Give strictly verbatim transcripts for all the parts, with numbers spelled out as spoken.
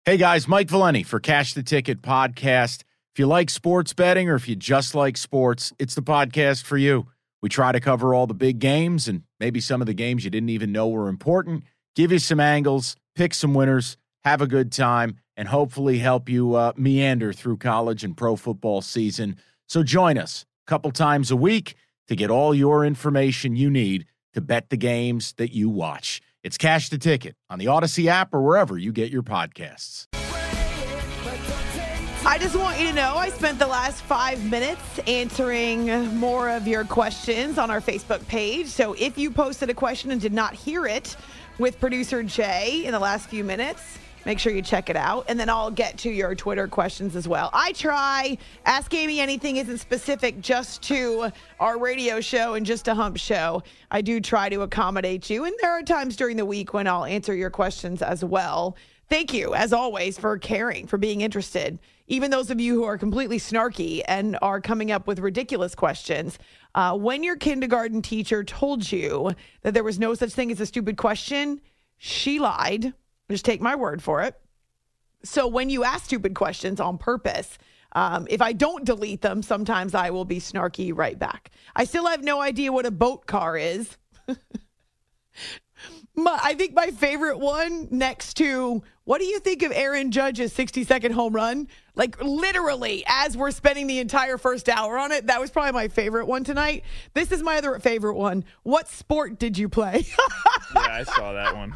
Hey guys, Mike Valeni for Cash the Ticket podcast. If you like sports betting or if you just like sports, it's the podcast for you. We try to cover all the big games and maybe some of the games you didn't even know were important, give you some angles, pick some winners, have a good time, and hopefully help you uh, meander through college and pro football season. So join us a couple times a week to get all your information you need to bet the games that you watch. It's Cash the Ticket on the Odyssey app or wherever you get your podcasts. I just want you to know I spent the last five minutes answering more of your questions on our Facebook page. So if you posted a question and did not hear it with producer Jay in the last few minutes, make sure you check it out. And then I'll get to your Twitter questions as well. I try. Ask Amy Anything isn't specific just to our radio show and just a hump show. I do try to accommodate you. And there are times during the week when I'll answer your questions as well. Thank you, as always, for caring, for being interested. Even those of you who are completely snarky and are coming up with ridiculous questions. Uh, when your kindergarten teacher told you that there was no such thing as a stupid question, she lied. Just take my word for it. So when you ask stupid questions on purpose, um, if I don't delete them, sometimes I will be snarky right back. I still have no idea what a boat car is. my, I think my favorite one next to, what do you think of Aaron Judge's sixty-second home run? Like literally, as we're spending the entire first hour on it, that was probably my favorite one tonight. This is my other favorite one. What sport did you play? Yeah, I saw that one.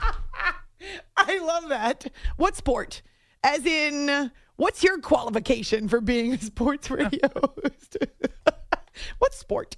I love that. What sport? As in, what's your qualification for being a sports radio host? What sport?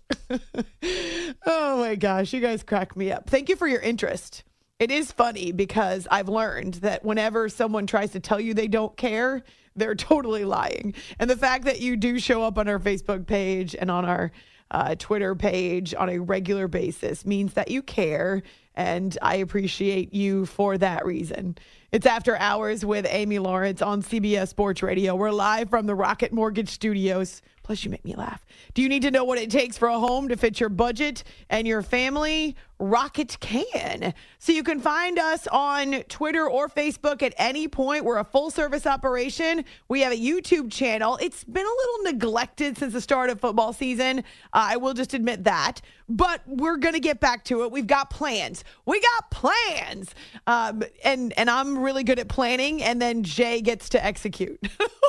Oh my gosh, you guys crack me up. Thank you for your interest. It is funny because I've learned that whenever someone tries to tell you they don't care, they're totally lying. And the fact that you do show up on our Facebook page and on our uh, Twitter page on a regular basis means that you care. And I appreciate you for that reason. It's After Hours with Amy Lawrence on C B S Sports Radio. We're live from the Rocket Mortgage Studios. Plus, you make me laugh. Do you need to know what it takes for a home to fit your budget and your family? Rocket can. So you can find us on Twitter or Facebook at any point. We're a full-service operation. We have a YouTube channel. It's been a little neglected since the start of football season. Uh, I will just admit that. But we're going to get back to it. We've got plans. We got plans. Um, and, and I'm really good at planning, and then Jay gets to execute.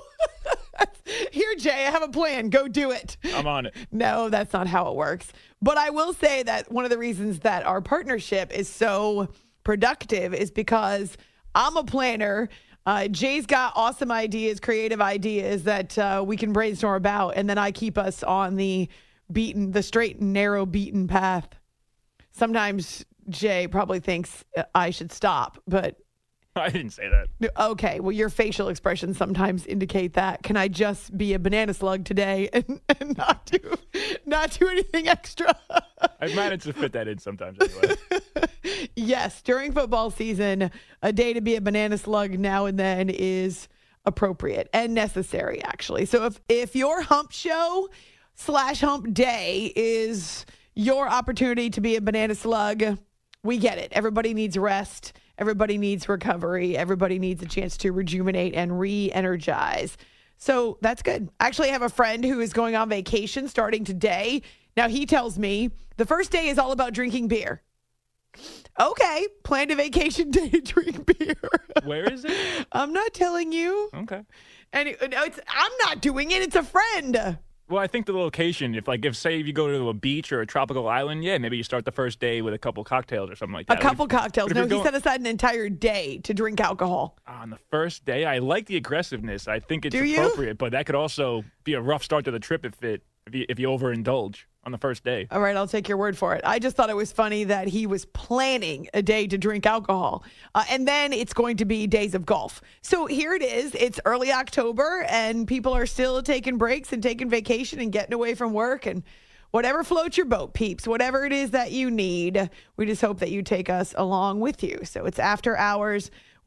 Here, Jay, I have a plan. Go do it. I'm on it. No, that's not how it works. But I will say that one of the reasons that our partnership is so productive is because I'm a planner. Uh, Jay's got awesome ideas, creative ideas that uh, we can brainstorm about, and then I keep us on the beaten, the straight and narrow beaten path. Sometimes Jay probably thinks I should stop, but I didn't say that. Okay, well, your facial expressions sometimes indicate that. Can I just be a banana slug today and, and not do not do anything extra? I've managed to fit that in sometimes anyway. Yes, during football season, a day to be a banana slug now and then is appropriate and necessary, actually. So if, if your hump show slash hump day is your opportunity to be a banana slug, we get it. Everybody needs rest. Everybody needs recovery. Everybody needs a chance to rejuvenate and re-energize. So that's good. Actually, I have a friend who is going on vacation starting today. Now, he tells me the first day is all about drinking beer. Okay, planned a vacation day to drink beer. Where is it? I'm not telling you. Okay. And it, no, it's, I'm not doing it. It's a friend. Well, I think the location, if like if say if you go to a beach or a tropical island, yeah, maybe you start the first day with a couple cocktails or something like that. A couple if, cocktails. No, he going, set aside an entire day to drink alcohol. On the first day, I like the aggressiveness. I think it's Do appropriate, you? But that could also be a rough start to the trip if it if you, if you overindulge on the first day. All right, I'll take your word for it. I just thought it was funny that he was planning a day to drink alcohol. Uh, and then it's going to be days of golf. So here it is. It's early October, and people are still taking breaks and taking vacation and getting away from work. And whatever floats your boat, peeps, whatever it is that you need, we just hope that you take us along with you. So it's After Hours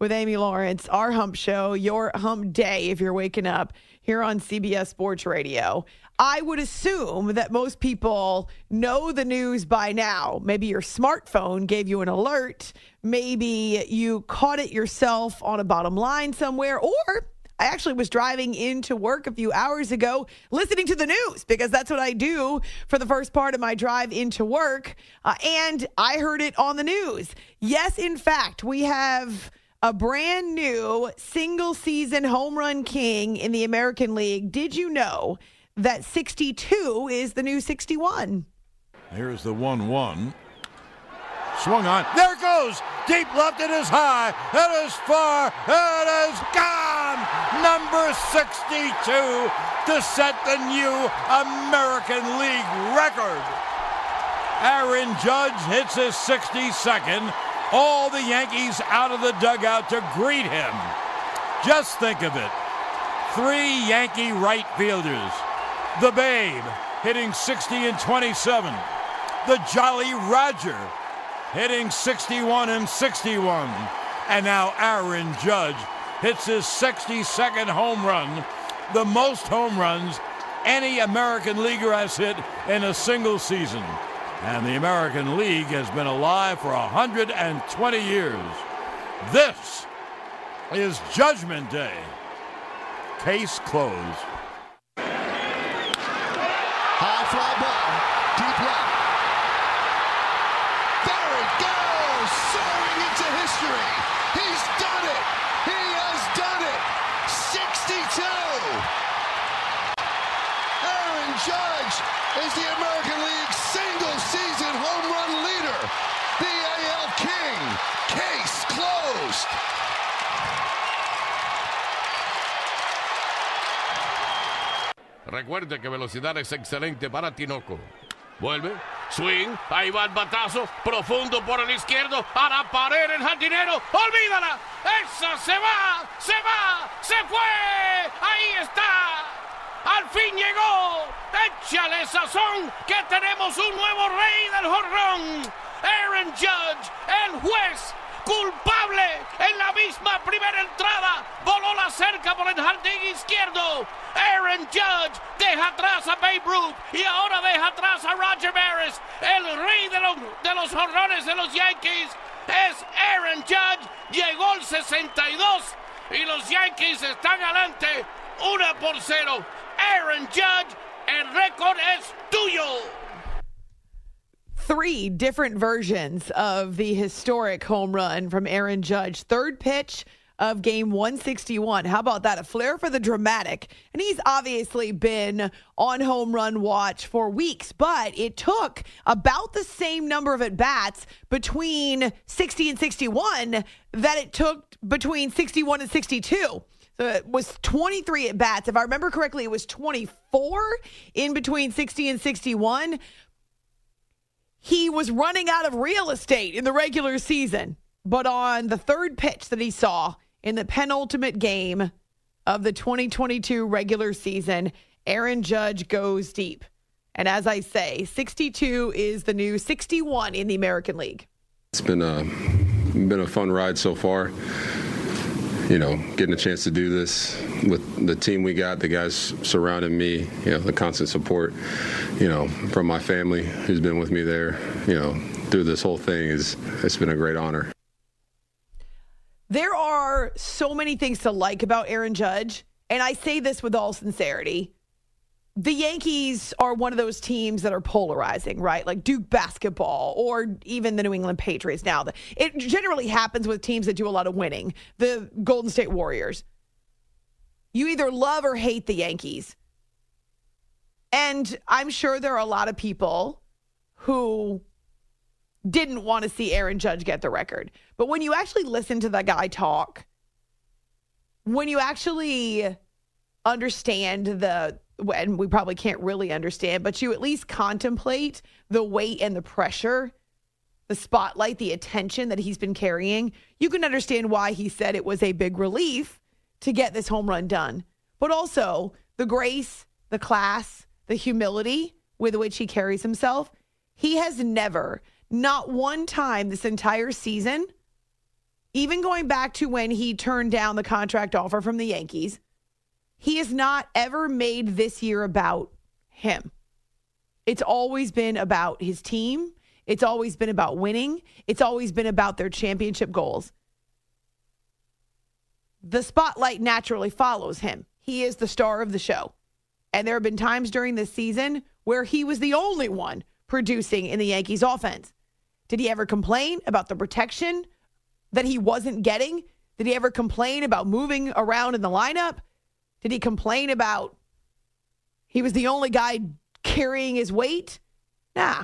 with Amy Lawrence, our hump show, your hump day if you're waking up here on C B S Sports Radio. I would assume that most people know the news by now. Maybe your smartphone gave you an alert. Maybe you caught it yourself on a bottom line somewhere. Or I actually was driving into work a few hours ago listening to the news, because that's what I do for the first part of my drive into work. Uh, and I heard it on the news. Yes, in fact, we have a brand new single season home run king in the American League. Did you know that sixty-two is the new sixty-one? Here's the one one. Swung on. There it goes. Deep left. It is high. It is far. It is gone. Number sixty-two to set the new American League record. Aaron Judge hits his sixty-second. All the Yankees out of the dugout to greet him. Just think of it. Three Yankee right fielders. The Babe hitting sixty and twenty-seven. The Jolly Roger hitting sixty-one and sixty-one. And now Aaron Judge hits his sixty-second home run, the most home runs any American leaguer has hit in a single season. And the American League has been alive for one hundred twenty years. This is Judgment Day. Case closed. High fly ball, deep left. There it goes, soaring into history. He's done it. He has done it. sixty-two. Aaron Judge is the American League single-season home run leader. The A L King. Case closed. Recuerde que velocidad es excelente para Tinoco. Vuelve, swing, ahí va el batazo, profundo por el izquierdo, a la pared el jardinero, olvídala, esa se va, se va, se fue, ahí está, al fin llegó, échale sazón, que tenemos un nuevo rey del jonrón, Aaron Judge, el juez culpable en la misma primera entrada, voló la cerca por el jardín izquierdo. Aaron Judge deja atrás a Babe Ruth y ahora deja atrás a Roger Maris. El rey de los, de los jonrones de los Yankees es Aaron Judge. Llegó el sesenta y dos y los Yankees están adelante una por cero. Aaron Judge, el récord es tuyo. Three different versions of the historic home run from Aaron Judge. Third pitch of game one sixty-one. How about that? A flair for the dramatic. And he's obviously been on home run watch for weeks, but it took about the same number of at-bats between sixty and sixty-one that it took between sixty-one and sixty-two. So it was twenty-three at-bats. If I remember correctly, it was twenty-four in between sixty and sixty-one. He was running out of real estate in the regular season. But on the third pitch that he saw in the penultimate game of the twenty twenty-two regular season, Aaron Judge goes deep. And as I say, sixty-two is the new sixty-one in the American League. It's been a, been a fun ride so far. You know, getting a chance to do this with the team we got, the guys surrounding me, you know, the constant support, you know, from my family who's been with me there, you know, through this whole thing is, it's been a great honor. There are so many things to like about Aaron Judge, and I say this with all sincerity. The Yankees are one of those teams that are polarizing, right? Like Duke basketball or even the New England Patriots now. It generally happens with teams that do a lot of winning. The Golden State Warriors. You either love or hate the Yankees. And I'm sure there are a lot of people who didn't want to see Aaron Judge get the record. But when you actually listen to that guy talk, when you actually understand the, and we probably can't really understand, but you at least contemplate the weight and the pressure, the spotlight, the attention that he's been carrying, you can understand why he said it was a big relief to get this home run done. But also the grace, the class, the humility with which he carries himself. He has never, not one time this entire season, even going back to when he turned down the contract offer from the Yankees, he has not ever made this year about him. It's always been about his team. It's always been about winning. It's always been about their championship goals. The spotlight naturally follows him. He is the star of the show. And there have been times during this season where he was the only one producing in the Yankees offense. Did he ever complain about the protection that he wasn't getting? Did he ever complain about moving around in the lineup? Did he complain about he was the only guy carrying his weight? Nah.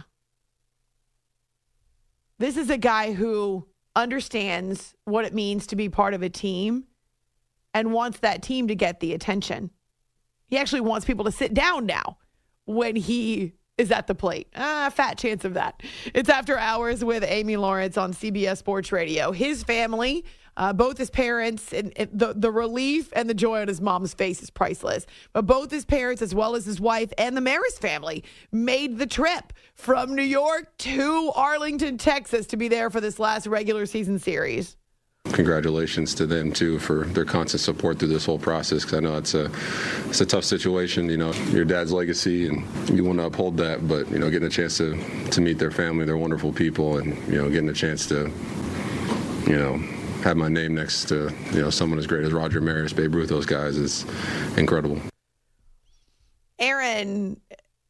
This is a guy who understands what it means to be part of a team and wants that team to get the attention. He actually wants people to sit down now when he is at the plate. Ah, fat chance of that. It's After Hours with Amy Lawrence on C B S Sports Radio. His family, uh, both his parents, and, and the, the relief and the joy on his mom's face is priceless. But both his parents, as well as his wife and the Maris family, made the trip from New York to Arlington, Texas, to be there for this last regular season series. Congratulations to them too for their constant support through this whole process, because I know it's a it's a tough situation. You know, your dad's legacy, and you want to uphold that. But you know, getting a chance to to meet their family, they're wonderful people, and you know, getting a chance to you know have my name next to you know someone as great as Roger Maris, Babe Ruth, those guys is incredible. Aaron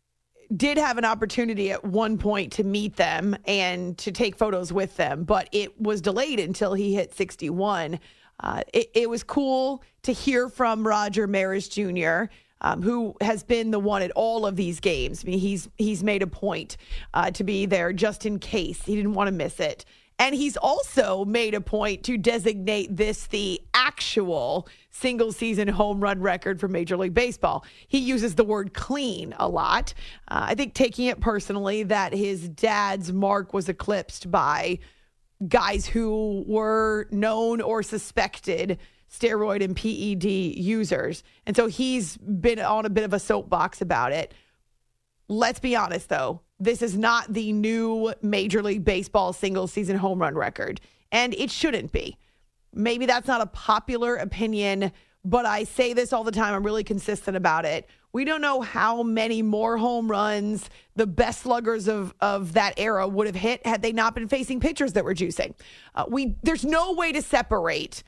did have an opportunity at one point to meet them and to take photos with them, but it was delayed until he hit sixty-one. Uh, it, it was cool to hear from Roger Maris Junior, um, who has been the one at all of these games. I mean, he's he's made a point uh, to be there just in case. He didn't want to miss it. And he's also made a point to designate this the actual single-season home run record for Major League Baseball. He uses the word clean a lot. Uh, I think taking it personally that his dad's mark was eclipsed by guys who were known or suspected steroid and P E D users. And so he's been on a bit of a soapbox about it. Let's be honest, though. This is not the new Major League Baseball single-season home run record, and it shouldn't be. Maybe that's not a popular opinion, but I say this all the time. I'm really consistent about it. We don't know how many more home runs the best sluggers of, of that era would have hit had they not been facing pitchers that were juicing. Uh, we there's no way to separate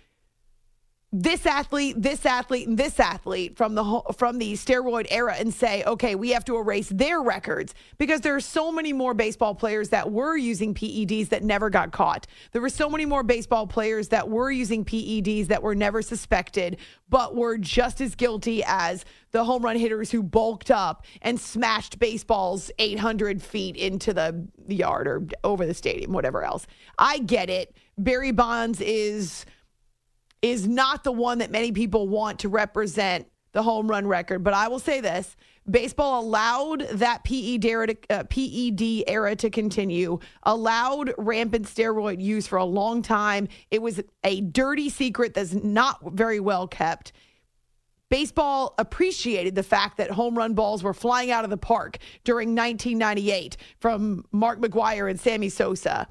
this athlete, this athlete, and this athlete from the from the steroid era and say, okay, we have to erase their records, because there are so many more baseball players that were using P E Ds that never got caught. There were so many more baseball players that were using P E Ds that were never suspected, but were just as guilty as the home run hitters who bulked up and smashed baseballs eight hundred feet into the yard or over the stadium, whatever else. I get it. Barry Bonds is... is not the one that many people want to represent the home run record. But I will say this, baseball allowed that P E D era to, uh, P E D era to continue, allowed rampant steroid use for a long time. It was a dirty secret that's not very well kept. Baseball appreciated the fact that home run balls were flying out of the park during nineteen ninety-eight from Mark McGwire and Sammy Sosa.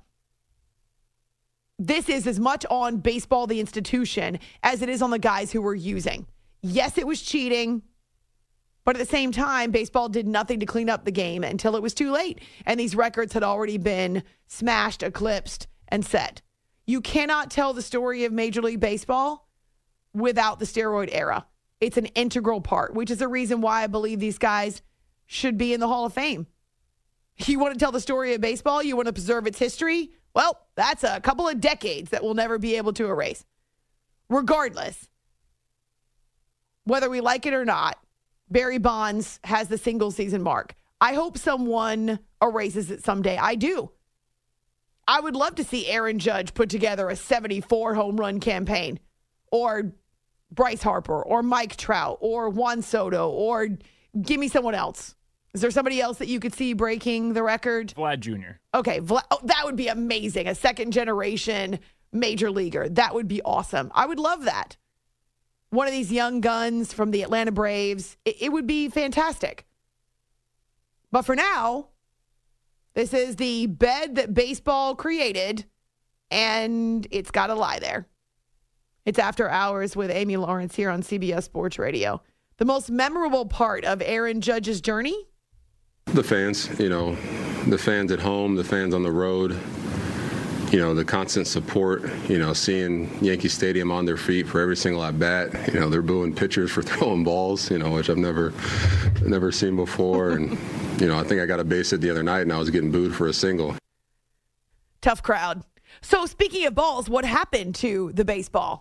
This is as much on baseball, the institution, as it is on the guys who were using. Yes, it was cheating, but at the same time, baseball did nothing to clean up the game until it was too late. And these records had already been smashed, eclipsed, and set. You cannot tell the story of Major League Baseball without the steroid era. It's an integral part, which is the reason why I believe these guys should be in the Hall of Fame. You want to tell the story of baseball? You want to preserve its history? Well, that's a couple of decades that we'll never be able to erase. Regardless, whether we like it or not, Barry Bonds has the single season mark. I hope someone erases it someday. I do. I would love to see Aaron Judge put together a seventy-four home run campaign, or Bryce Harper, or Mike Trout, or Juan Soto, or give me someone else. Is there somebody else that you could see breaking the record? Vlad Junior Okay, Vlad, oh, that would be amazing. A second-generation major leaguer. That would be awesome. I would love that. One of these young guns from the Atlanta Braves. It, it would be fantastic. But for now, this is the bed that baseball created and it's got to lie there. It's After Hours with Amy Lawrence here on C B S Sports Radio. The most memorable part of Aaron Judge's journey? The fans, you know, the fans at home, the fans on the road, you know, the constant support, you know, seeing Yankee Stadium on their feet for every single at bat. You know, they're booing pitchers for throwing balls, you know, which I've never, never seen before. And, you know, I think I got a base hit the other night and I was getting booed for a single. Tough crowd. So speaking of balls, what happened to the baseball?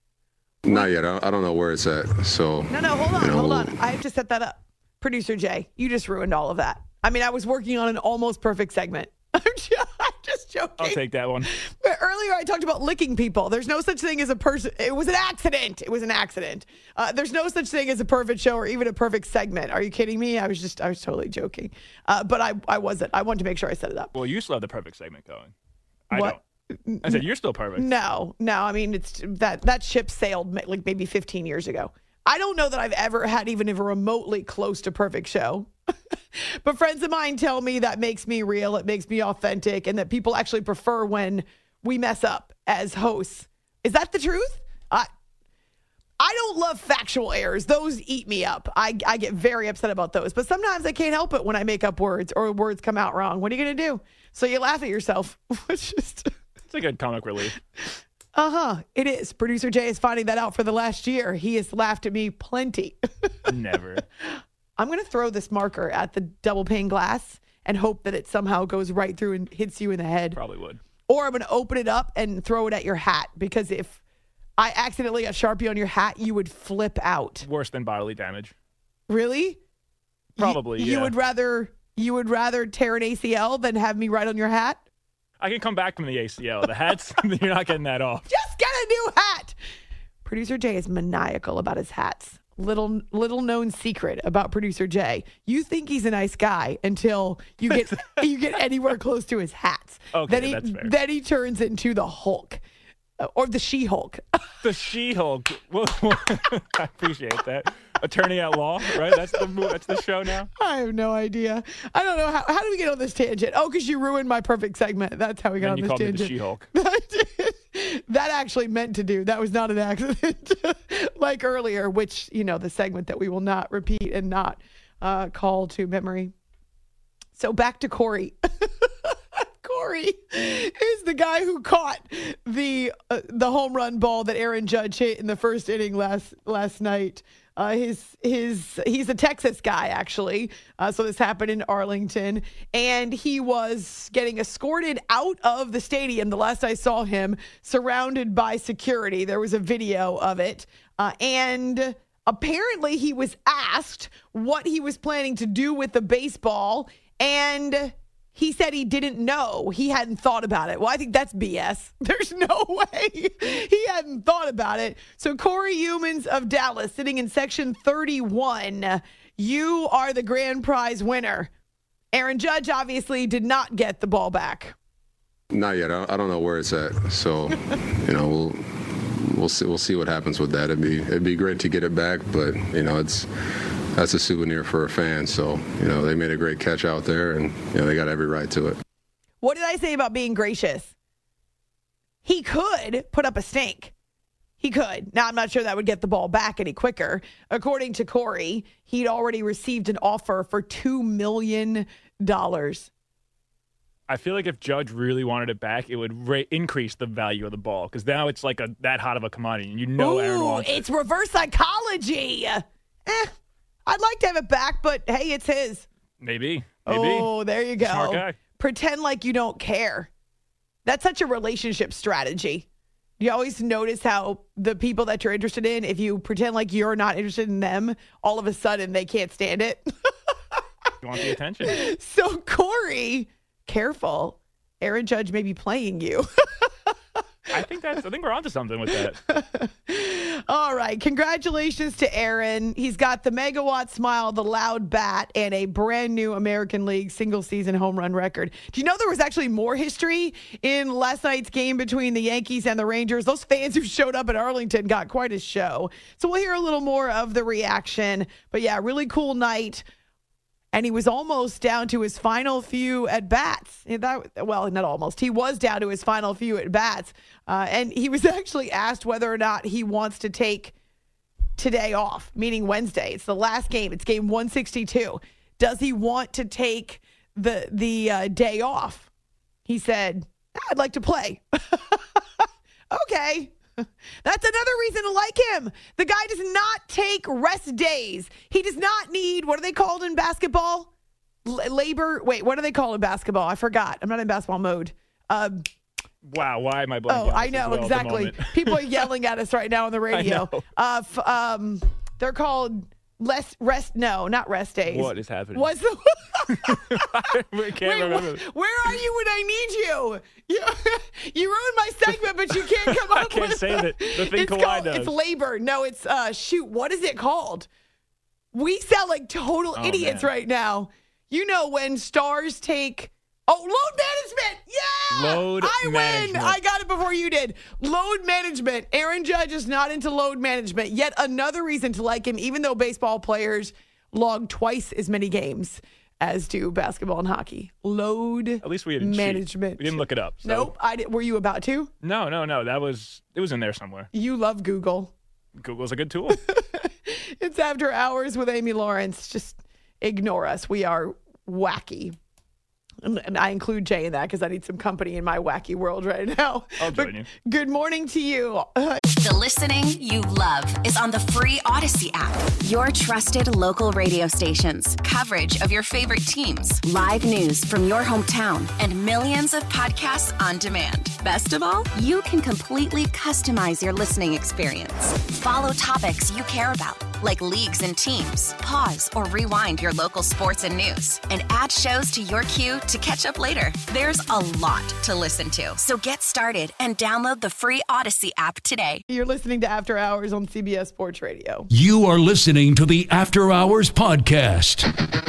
Not yet. I don't know where it's at. So No, no, hold on, you know, hold on. I have to set that up. Producer Jay, you just ruined all of that. I mean, I was working on an almost perfect segment. I'm just, I'm just joking. I'll take that one. But earlier, I talked about licking people. There's no such thing as a person. It was an accident. It was an accident. Uh, there's no such thing as a perfect show or even a perfect segment. Are you kidding me? I was just, I was totally joking. Uh, but I, I wasn't. I wanted to make sure I set it up. Well, you still have the perfect segment going. I What? don't. I said you're still perfect. No, no. I mean, it's that that ship sailed ma- like maybe fifteen years ago. I don't know that I've ever had even a remotely close to perfect show. But friends of mine tell me that makes me real. It makes me authentic, and that people actually prefer when we mess up as hosts. Is that the truth? I I don't love factual errors. Those eat me up. I, I get very upset about those. But sometimes I can't help it when I make up words or words come out wrong. What are you going to do? So you laugh at yourself. It's just... It's a good comic relief. Uh-huh. It is. Producer Jay is finding that out for the last year. He has laughed at me plenty. Never. I'm going to throw this marker at the double pane glass and hope that it somehow goes right through and hits you in the head. Probably would. Or I'm going to open it up and throw it at your hat, because if I accidentally got Sharpie on your hat, you would flip out. Worse than bodily damage. Really? Probably, you, yeah. You would rather you would rather tear an A C L than have me write on your hat? I can come back from the A C L. The hats, you're not getting that off. Just get a new hat. Producer Jay is maniacal about his hats. Little little known secret about Producer Jay. You think he's a nice guy until you get you get anywhere close to his hats. Okay, then he, that's fair. Then he turns into the Hulk. Uh, or the She-Hulk. The She-Hulk. Well, I appreciate that. Attorney at Law, right? That's the mo- that's the show now. I have no idea. I don't know how. How did we get on this tangent? Oh, because you ruined my perfect segment. That's how we got And on you this called tangent. me the She-Hulk. That actually meant to do. That was not an accident, like earlier, which, you know, the segment that we will not repeat and not uh, call to memory. So back to Corey. Corey is the guy who caught the uh, the home run ball that Aaron Judge hit in the first inning last last night. Uh, his his he's a Texas guy, actually. Uh, so this happened in Arlington, and he was getting escorted out of the stadium. The last I saw him, surrounded by security. There was a video of it, uh, and apparently he was asked what he was planning to do with the baseball, and he said he didn't know. He hadn't thought about it. Well, I think that's B S. There's no way he hadn't thought about it. So Corey Humans of Dallas, sitting in section thirty-one, you are the grand prize winner. Aaron Judge obviously did not get the ball back. Not yet. I I don't know where it's at. So, you know, we'll we'll see. We'll see what happens with that. It'd be it'd be great to get it back, but you know, it's. That's a souvenir for a fan. So, you know, they made a great catch out there, and, you know, they got every right to it. What did I say about being gracious? He could put up a stink. He could. Now, I'm not sure that would get the ball back any quicker. According to Corey, he'd already received an offer for two million dollars. I feel like if Judge really wanted it back, it would ra- increase the value of the ball, because now it's like a that hot of a commodity, and you know Ooh, Aaron wants it's it. reverse psychology. Eh, I'd like to have it back, but hey, it's his. Maybe. Maybe. Oh, there you go. Smart guy. Pretend like you don't care. That's such a relationship strategy. You always notice how the people that you're interested in, if you pretend like you're not interested in them, all of a sudden they can't stand it. You want the attention. So, Corey, careful. Aaron Judge may be playing you. I think that's. I think we're onto something with that. All right. Congratulations to Aaron. He's got the megawatt smile, the loud bat, and a brand new American League single season home run record. Do you know there was actually more history in last night's game between the Yankees and the Rangers? Those fans who showed up at Arlington got quite a show. So we'll hear a little more of the reaction. But yeah, really cool night. and he was almost down to his final few at bats. That, well, not almost. He was down to his final few at bats, uh, and he was actually asked whether or not he wants to take today off, meaning Wednesday. It's the last game. It's game one sixty-two. Does he want to take the the uh, day off? He said, I'd like to play. Okay. That's another reason to like him. The guy does not take rest days. He does not need, what are they called in basketball? L- labor. Wait, what are they called in basketball? I forgot. I'm not in basketball mode. Um, wow, why am I blanking? Oh, I know, well exactly. People are yelling at us right now on the radio. Uh, f- um, they're called less rest. No, not rest days. What is happening? What's the... I can't Wait, remember. Wh- where are you when I need you? You, you ruined my segment, but you can't come up I can't with say that. The thing it's Kawhi called, does. It's labor. No, it's, uh, shoot, what is it called? We sound like total Oh, idiots man. right now. You know when stars take... Oh, load management. Yeah. Load I win. management. I got it before you did. Load management. Aaron Judge is not into load management. Yet another reason to like him, even though baseball players log twice as many games as do basketball and hockey. Load At least we didn't cheat. management. We didn't look it up. So. Nope. I did. Were you about to? No, no, no. That was it was in there somewhere. You love Google. Google's a good tool. It's After Hours with Amy Lawrence. Just ignore us. We are wacky. And and I include Jay in that because I need some company in my wacky world right now. I'll join But you. Good morning to you. The listening you love is on the free Odyssey app. Your trusted local radio stations, coverage of your favorite teams, live news from your hometown, and millions of podcasts on demand. Best of all, you can completely customize your listening experience. Follow topics you care about, like leagues and teams. Pause or rewind your local sports and news, and add shows to your queue to catch up later. There's a lot to listen to, so get started and download the free Odyssey app today. You're listening to After Hours on C B S Sports Radio. You are listening to the After Hours Podcast.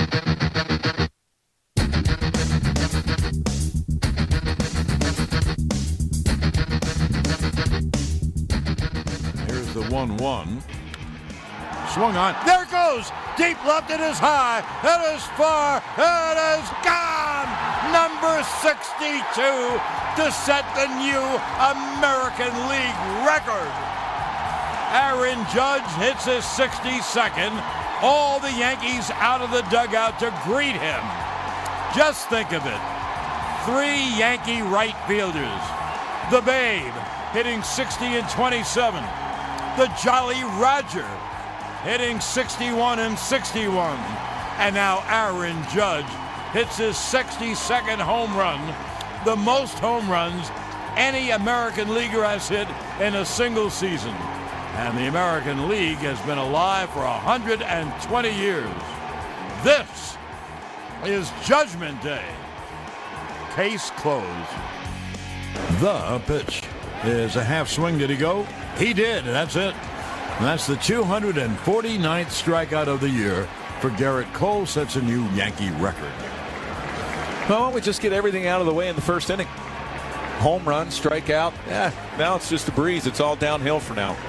Here's the one one. Swung on. There it goes. Deep left. It is high. It is far. It is gone. Number sixty-two to set the new American League record. Aaron Judge hits his sixty-second. All the Yankees out of the dugout to greet him. Just think of it. Three Yankee right fielders. The Babe hitting sixty and twenty-seven. The Jolly Roger hitting sixty-one and sixty-one. And now Aaron Judge hits his sixty-second home run, the most home runs any American leaguer has hit in a single season. And the American League has been alive for one hundred twenty years. This is Judgment Day. Case closed. The pitch is a half swing. Did he go? He did. That's it. And that's the two hundred forty-ninth strikeout of the year for Garrett Cole. Sets a new Yankee record. Well, why don't we just get everything out of the way in the first inning? Home run, strikeout. Yeah, now it's just a breeze. It's all downhill for now.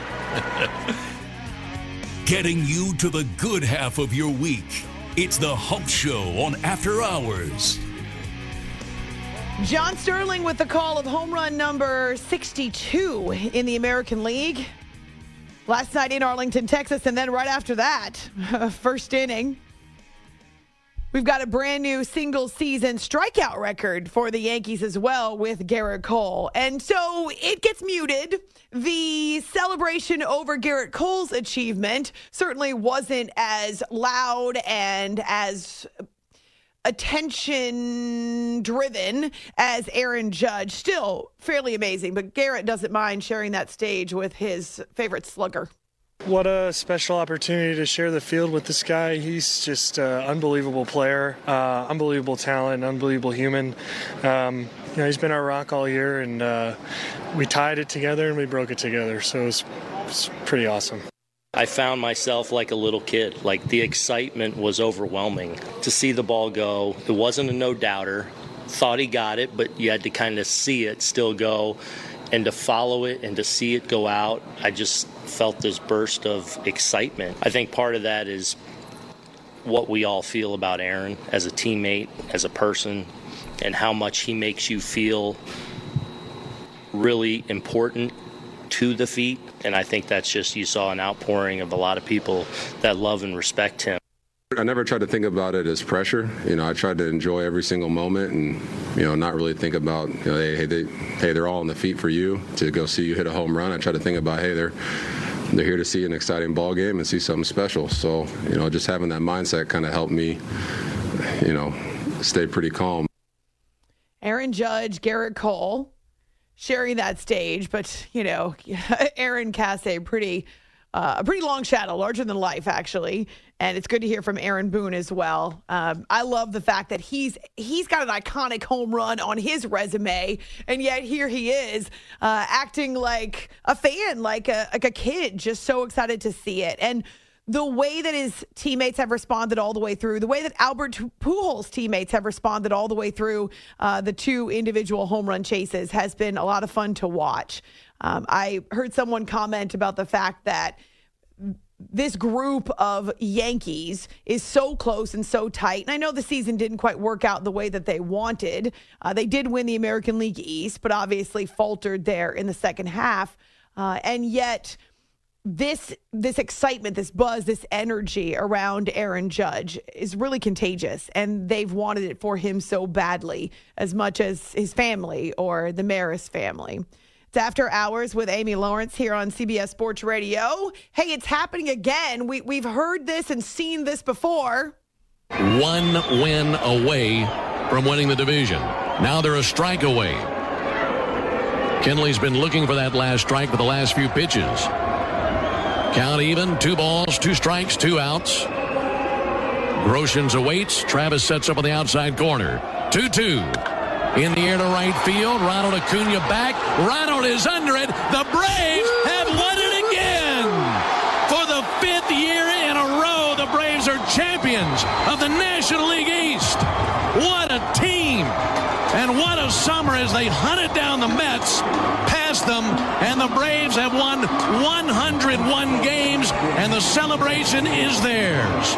Getting you to the good half of your week. It's the Hump Show on After Hours. John Sterling with the call of home run number sixty-two in the American League. Last night in Arlington, Texas, and then right after that, first inning, we've got a brand new single season strikeout record for the Yankees as well with Garrett Cole. And so it gets muted. The celebration over Garrett Cole's achievement certainly wasn't as loud and as attention driven as Aaron Judge. Still fairly amazing, but Garrett doesn't mind sharing that stage with his favorite slugger. What a special opportunity to share the field with this guy. He's just an unbelievable player, uh, unbelievable talent, unbelievable human. Um, you know, he's been our rock all year, and uh, we tied it together and we broke it together. So it's it's pretty awesome. I found myself like a little kid. Like, the excitement was overwhelming to see the ball go. It wasn't a no-doubter. Thought he got it, but you had to kind of see it still go. And to follow it and to see it go out, I just felt this burst of excitement. I think part of that is what we all feel about Aaron as a teammate, as a person, and how much he makes you feel really important to the feet. And I think that's just, you saw an outpouring of a lot of people that love and respect him. I never tried to think about it as pressure. You know, I tried to enjoy every single moment and, you know, not really think about, you know, hey, hey, they, hey, they're all on the feet for you to go see you hit a home run. I try to think about, hey, they're they're here to see an exciting ball game and see something special. So, you know, just having that mindset kind of helped me, you know, stay pretty calm. Aaron Judge, Garrett Cole sharing that stage, but, you know, Aaron casts a pretty, uh, a pretty long shadow, larger than life, actually. And it's good to hear from Aaron Boone as well. Um, I love the fact that he's he's got an iconic home run on his resume, and yet here he is uh, acting like a fan, like a like a kid, just so excited to see it. And the way that his teammates have responded all the way through, the way that Albert Pujols' teammates have responded all the way through uh, the two individual home run chases has been a lot of fun to watch. Um, I heard someone comment about the fact that this group of Yankees is so close and so tight. And I know the season didn't quite work out the way that they wanted. Uh, they did win the American League East, but obviously faltered there in the second half. Uh, and yet this this excitement, this buzz, this energy around Aaron Judge is really contagious. And they've wanted it for him so badly, as much as his family or the Maris family. It's After Hours with Amy Lawrence here on C B S Sports Radio. Hey, it's happening again. We, we've heard this and seen this before. One win away from winning the division. Now they're a strike away. Kenley's been looking for that last strike for the last few pitches. Count even, two balls, two strikes, two outs. Groshans awaits. Travis sets up on the outside corner. two two. In the air to right field. Ronald Acuna back. Ronald is under it. The Braves have won it again. For the fifth year in a row, the Braves are champions of the National League East. What a team. And what a summer as they hunted down the Mets, passed them, and the Braves have won one hundred one games, and the celebration is theirs.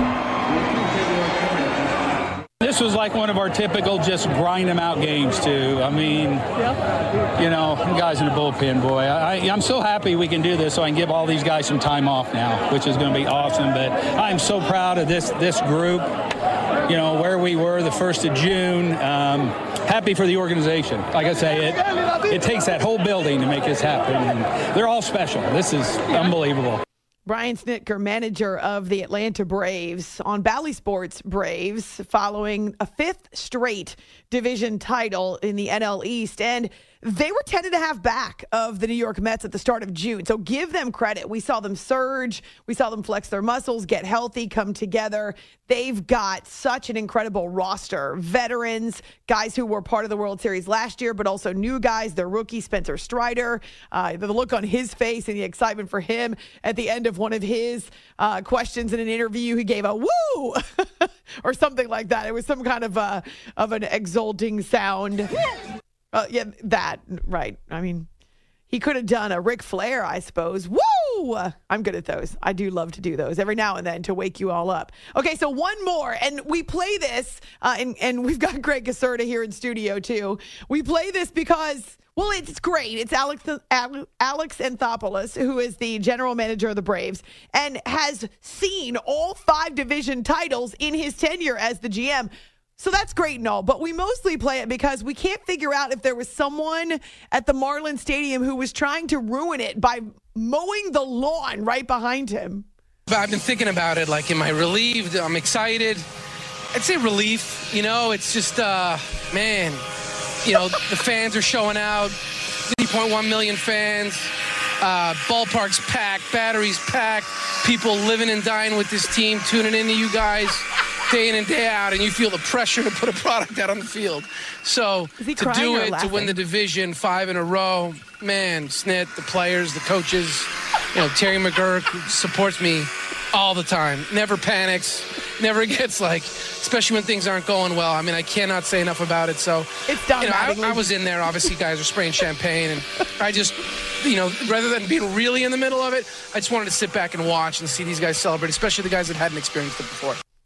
This was like one of our typical just grind them out games, too. I mean, you know, guys in the bullpen, boy. I, I'm so happy we can do this so I can give all these guys some time off now, which is going to be awesome. But I'm so proud of this this group, you know, where we were the first of June. Um, happy for the organization. Like I say, it, it takes that whole building to make this happen. And they're all special. This is unbelievable. Brian Snitker, manager of the Atlanta Braves, on Bally Sports Braves, following a fifth straight division title in the N L East. And they were ten and a half back of the New York Mets at the start of June. So give them credit. We saw them surge. We saw them flex their muscles, get healthy, come together. They've got such an incredible roster. Veterans, guys who were part of the World Series last year, but also new guys. Their rookie, Spencer Strider, uh, the look on his face and the excitement for him at the end of one of his uh, questions in an interview. He gave a woo or something like that. It was some kind of, a, of an exulting sound. Uh, yeah, that, right. I mean, he could have done a Ric Flair, I suppose. Woo! I'm good at those. I do love to do those every now and then to wake you all up. Okay, so one more. And we play this, uh, and, and we've got Greg Caserta here in studio, too. We play this because, well, it's great. It's Alex, Alex Anthopoulos, who is the general manager of the Braves, and has seen all five division titles in his tenure as the G M. So that's great and all, but we mostly play it because we can't figure out if there was someone at the Marlins Stadium who was trying to ruin it by mowing the lawn right behind him. I've been thinking about it. Like, am I relieved? I'm excited. I'd say relief. You know, it's just, uh, man, you know, the fans are showing out. three point one million fans. Uh, ballpark's packed. Batteries packed. People living and dying with this team, tuning into you guys day in and day out, and you feel the pressure to put a product out on the field. So to do it, to win the division five in a row, man, Snit, the players, the coaches, you know, Terry McGurk supports me all the time, never panics, never gets like, especially when things aren't going well. I mean, I cannot say enough about it. So, it's done, you know, I, I was in there, obviously guys are spraying champagne, and I just, you know, rather than being really in the middle of it, I just wanted to sit back and watch and see these guys celebrate, especially the guys that hadn't experienced it before.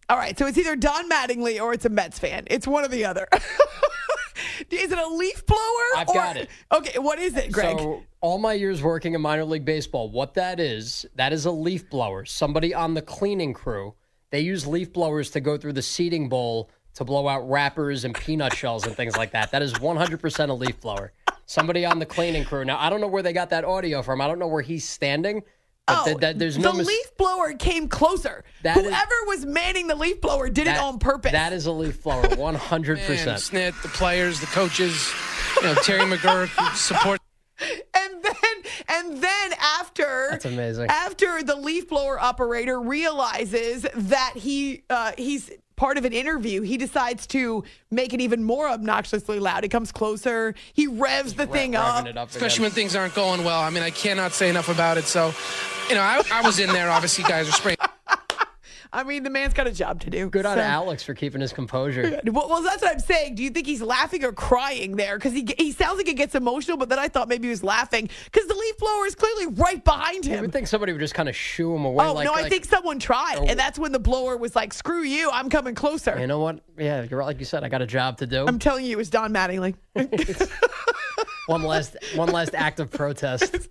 All right, so it's either Don Mattingly or it's a Mets fan. It's one or the other. Is it a leaf blower? I've or, got it. Okay, what is it, Greg? So all my years working in minor league baseball, what that is, that is a leaf blower. Somebody on the cleaning crew, they use leaf blowers to go through the seeding bowl to blow out wrappers and peanut shells and things like that. That is one hundred percent a leaf blower. Somebody on the cleaning crew. Now, I don't know where they got that audio from. I don't know where he's standing. But oh, th- th- there's no the mis- leaf blower came closer. That Whoever is, was manning the leaf blower did that, it on purpose. That is a leaf blower, one hundred percent. Man, Snit, the players, the coaches, you know, Terry McGurk, support. And then, and then after That's amazing. After the leaf blower operator realizes that he uh, he's part of an interview, he decides to make it even more obnoxiously loud. He comes closer. He revs the Re- thing up. up Especially when things aren't going well. I mean, I cannot say enough about it. So, you know, I, I was in there. Obviously, you guys are spraying. I mean, the man's got a job to do. Good on so. Alex for keeping his composure. Well, well, that's what I'm saying. Do you think he's laughing or crying there? Because he he sounds like he gets emotional, but then I thought maybe he was laughing because the leaf blower is clearly right behind him. I would think somebody would just kind of shoo him away. Oh, like, no, I like, think someone tried. Oh. And that's when the blower was like, screw you, I'm coming closer. You know what? Yeah, you're right. Like you said, I got a job to do. I'm telling you, it was Don Mattingly. one last, one last act of protest.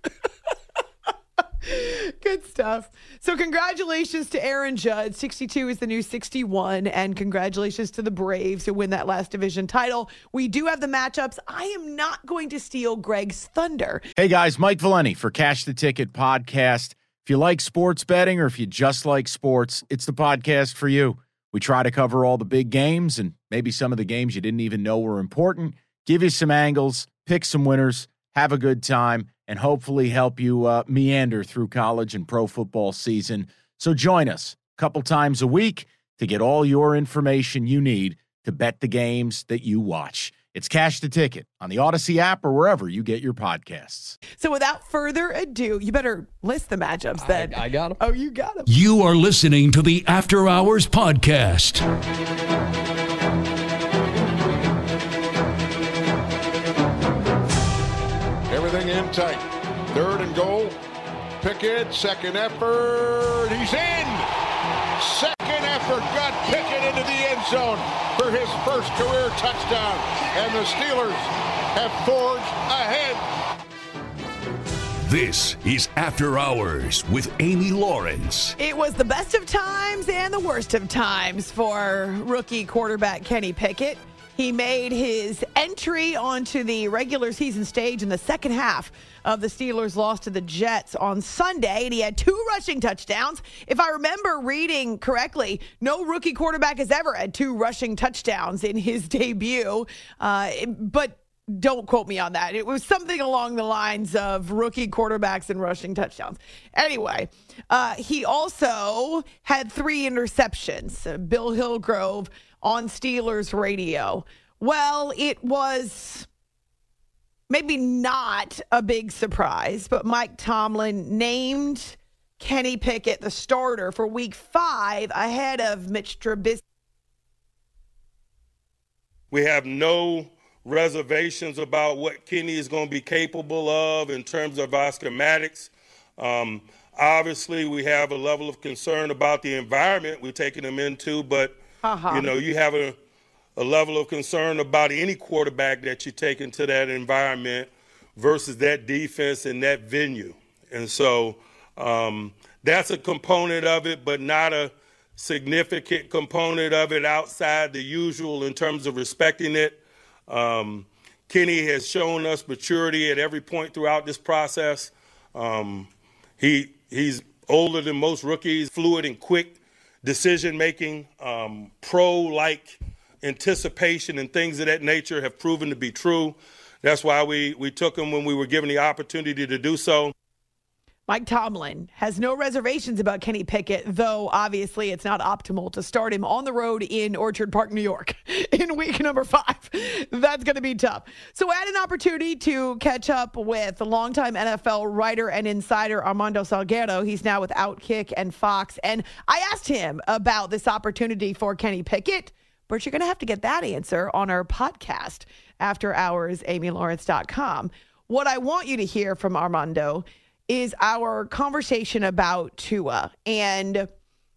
Good stuff. So congratulations to Aaron Judge. sixty-two is the new sixty-one. And congratulations to the Braves who win that last division title. We do have the matchups. I am not going to steal Greg's thunder. Hey, guys, Mike Valeni for Cash the Ticket podcast. If you like sports betting or if you just like sports, it's the podcast for you. We try to cover all the big games and maybe some of the games you didn't even know were important, give you some angles, pick some winners, have a good time, and hopefully help you uh, meander through college and pro football season. So join us a couple times a week to get all your information you need to bet the games that you watch. It's Cash the Ticket on the Odyssey app or wherever you get your podcasts. So without further ado, you better list the matchups then. I, I got them. Oh, you got them. You are listening to the After Hours Podcast. Everything in tight. Third and goal. Pickett, second effort. He's in. Second effort got Pickett into the end zone for his first career touchdown. And the Steelers have forged ahead. This is After Hours with Amy Lawrence. It was the best of times and the worst of times for rookie quarterback Kenny Pickett. He made his entry onto the regular season stage in the second half of the Steelers' loss to the Jets on Sunday, and he had two rushing touchdowns. If I remember reading correctly, no rookie quarterback has ever had two rushing touchdowns in his debut, uh, but don't quote me on that. It was something along the lines of rookie quarterbacks and rushing touchdowns. Anyway, uh, he also had three interceptions. Uh, Bill Hillgrove on Steelers radio. Well, it was maybe not a big surprise, but Mike Tomlin named Kenny Pickett the starter for week five ahead of Mitch Trubisky. We have no reservations about what Kenny is going to be capable of in terms of our schematics. Um, obviously, we have a level of concern about the environment we're taking him into, but Uh-huh. you know, you have a, a level of concern about any quarterback that you take into that environment versus that defense and that venue. And so um, that's a component of it, but not a significant component of it outside the usual in terms of respecting it. Um, Kenny has shown us maturity at every point throughout this process. Um, he he's older than most rookies, fluid and quick decision-making, um, pro-like anticipation and things of that nature have proven to be true. That's why we, we took him when we were given the opportunity to do so. Mike Tomlin has no reservations about Kenny Pickett, though obviously it's not optimal to start him on the road in Orchard Park, New York in week number five. That's going to be tough. So I had an opportunity to catch up with the longtime N F L writer and insider Armando Salguero. He's now with Outkick and Fox. And I asked him about this opportunity for Kenny Pickett, but you're going to have to get that answer on our podcast, After Hours, Amy Lawrence dot com. What I want you to hear from Armando is our conversation about Tua. And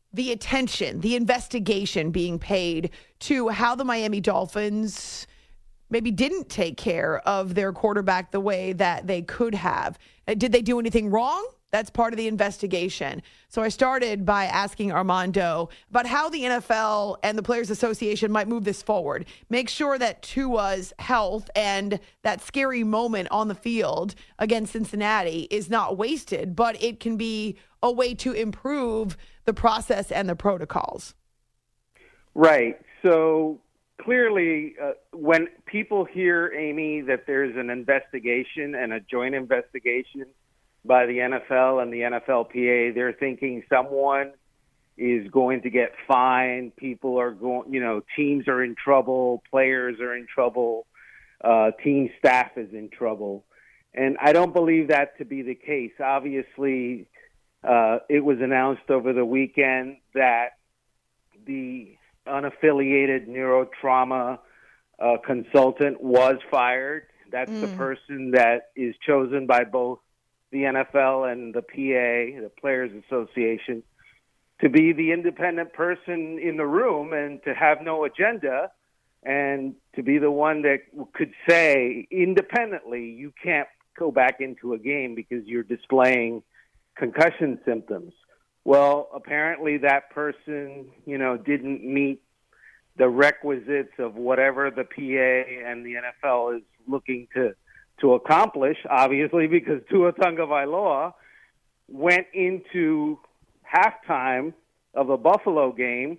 the attention, the investigation being paid to how the Miami Dolphins maybe didn't take care of their quarterback the way that they could have. Did they do anything wrong? That's part of the investigation. So I started by asking Armando about how the N F L and the Players Association might move this forward. Make sure that Tua's health and that scary moment on the field against Cincinnati is not wasted, but it can be a way to improve the process and the protocols. Right. So clearly, uh, when people hear, Amy, that there's an investigation and a joint investigation by the N F L and the N F L P A, they're thinking someone is going to get fined. People are going, you know, teams are in trouble, players are in trouble, uh, team staff is in trouble. And I don't believe that to be the case. Obviously, uh, it was announced over the weekend that the unaffiliated neurotrauma uh, consultant was fired. That's mm. the person that is chosen by both the N F L and the P A, the Players Association, to be the independent person in the room and to have no agenda and to be the one that could say independently, you can't go back into a game because you're displaying concussion symptoms. Well, apparently that person, you know, didn't meet the requisites of whatever the P A and the N F L is looking to to accomplish, obviously, because Tua Tagovailoa went into halftime of a Buffalo game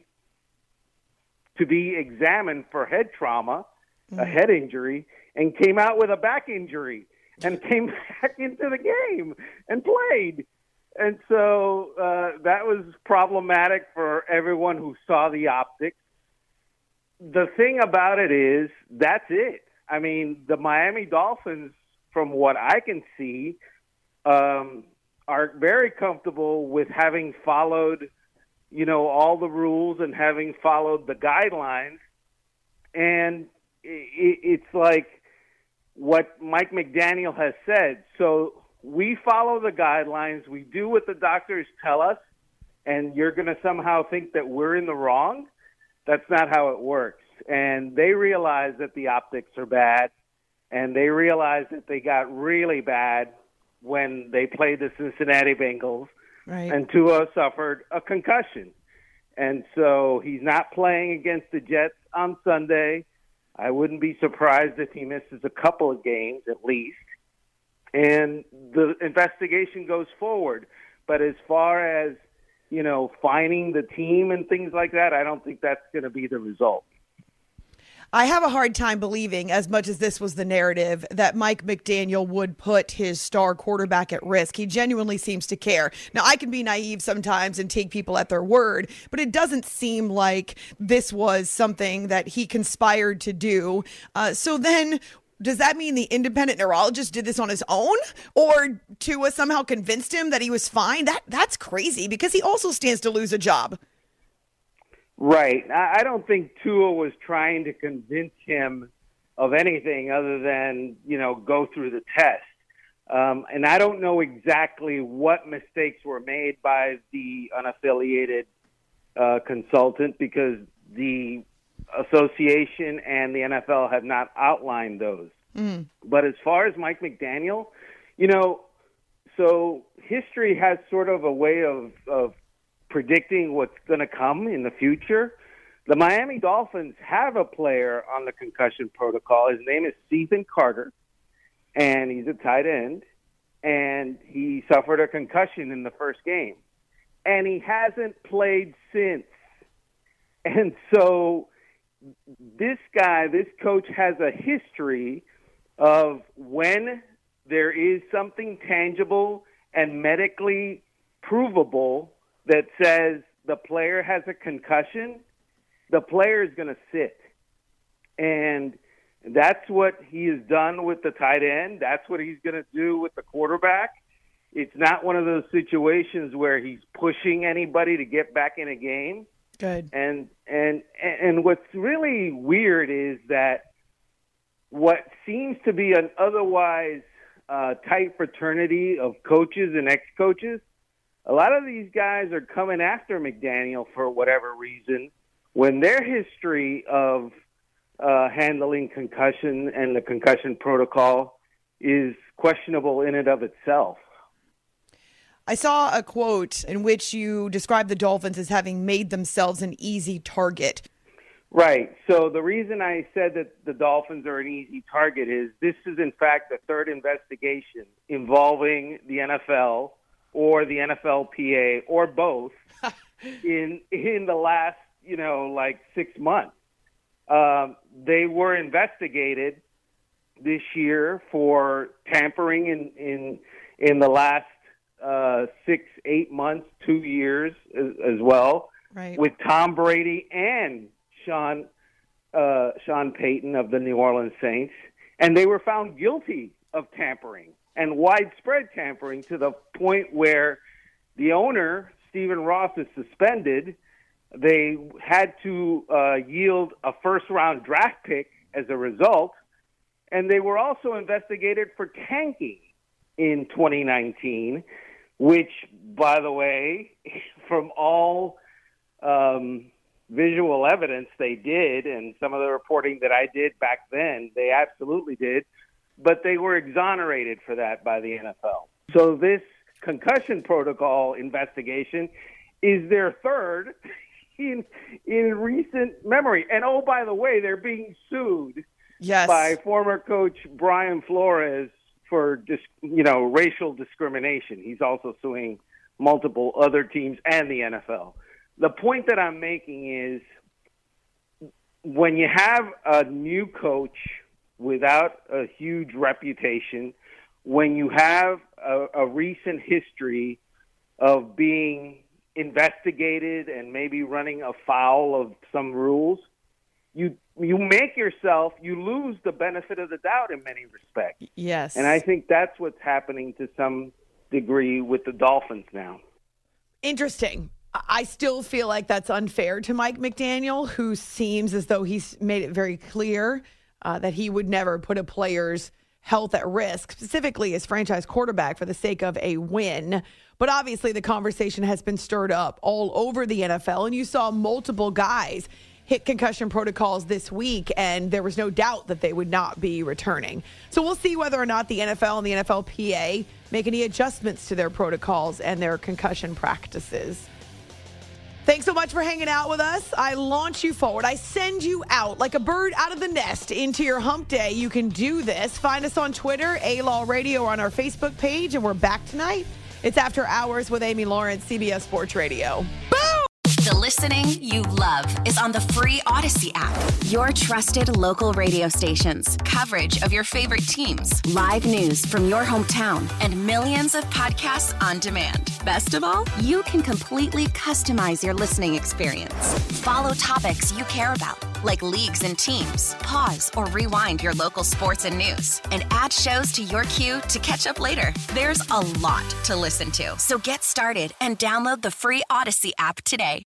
to be examined for head trauma, mm-hmm. a head injury, and came out with a back injury and came back into the game and played. And so uh, that was problematic for everyone who saw the optics. The thing about it is, that's it. I mean, the Miami Dolphins, from what I can see, um, are very comfortable with having followed, you know, all the rules and having followed the guidelines. And it, it's like what Mike McDaniel has said. So we follow the guidelines. We do what the doctors tell us, and you're going to somehow think that we're in the wrong. That's not how it works. And they realize that the optics are bad, and they realize that they got really bad when they played the Cincinnati Bengals, right. and Tua suffered a concussion. And so he's not playing against the Jets on Sunday. I wouldn't be surprised if he misses a couple of games at least. And the investigation goes forward. But as far as, you know, fining the team and things like that, I don't think that's going to be the result. I have a hard time believing, as much as this was the narrative, that Mike McDaniel would put his star quarterback at risk. He genuinely seems to care. Now, I can be naive sometimes and take people at their word, but it doesn't seem like this was something that he conspired to do. Uh, so then, does that mean the independent neurologist did this on his own, or Tua somehow convinced him that he was fine? That that's crazy, because he also stands to lose a job. Right. I don't think Tua was trying to convince him of anything other than, you know, go through the test. Um, and I don't know exactly what mistakes were made by the unaffiliated uh, consultant, because the association and the N F L have not outlined those. Mm. But as far as Mike McDaniel, you know, so history has sort of a way of, of predicting what's going to come in the future. The Miami Dolphins have a player on the concussion protocol. His name is Stephen Carter, and he's a tight end, and he suffered a concussion in the first game, and he hasn't played since. And so this guy, this coach, has a history of when there is something tangible and medically provable that says the player has a concussion, the player is going to sit. And that's what he has done with the tight end. That's what he's going to do with the quarterback. It's not one of those situations where he's pushing anybody to get back in a game. Good. And and and what's really weird is that what seems to be an otherwise uh, tight fraternity of coaches and ex-coaches a lot of these guys are coming after McDaniel for whatever reason when their history of uh, handling concussion and the concussion protocol is questionable in and of itself. I saw a quote in which you described the Dolphins as having made themselves an easy target. Right. So the reason I said that the Dolphins are an easy target is this is, in fact, the third investigation involving the N F L or the N F L P A or both in in the last, you know, like six months. Um, they were investigated this year for tampering in in, in the last uh, six, eight months, two years as, as well, right, with Tom Brady and Sean uh, Sean Payton of the New Orleans Saints, and they were found guilty of tampering and widespread tampering to the point where the owner, Stephen Ross, is suspended. They had to uh, yield a first-round draft pick as a result, and they were also investigated for tanking in twenty nineteen, which, by the way, from all um, visual evidence they did, and some of the reporting that I did back then, they absolutely did, but they were exonerated for that by the N F L. So this concussion protocol investigation is their third in in recent memory. And oh, by the way, they're being sued yes. by former coach Brian Flores for dis, you know racial discrimination. He's also suing multiple other teams and the N F L. The point that I'm making is when you have a new coach without a huge reputation, when you have a, a recent history of being investigated and maybe running afoul of some rules, you you make yourself, you lose the benefit of the doubt in many respects. Yes. And I think that's what's happening to some degree with the Dolphins now. Interesting. I still feel like that's unfair to Mike McDaniel, who seems as though he's made it very clear uh, that he would never put a player's health at risk, specifically as franchise quarterback, for the sake of a win. But obviously the conversation has been stirred up all over the N F L, and you saw multiple guys hit concussion protocols this week, and there was no doubt that they would not be returning. So we'll see whether or not the N F L and the N F L P A make any adjustments to their protocols and their concussion practices. Thanks so much for hanging out with us. I launch you forward. I send you out like a bird out of the nest into your hump day. You can do this. Find us on Twitter, A-Law Radio, or on our Facebook page, and we're back tonight. It's After Hours with Amy Lawrence, C B S Sports Radio. Boom! The listening you love is on the free Odyssey app. Your trusted local radio stations, coverage of your favorite teams, live news from your hometown, and millions of podcasts on demand. Best of all, you can completely customize your listening experience. Follow topics you care about, like leagues and teams. Pause or rewind your local sports and news, and add shows to your queue to catch up later. There's a lot to listen to, so get started and download the free Odyssey app today.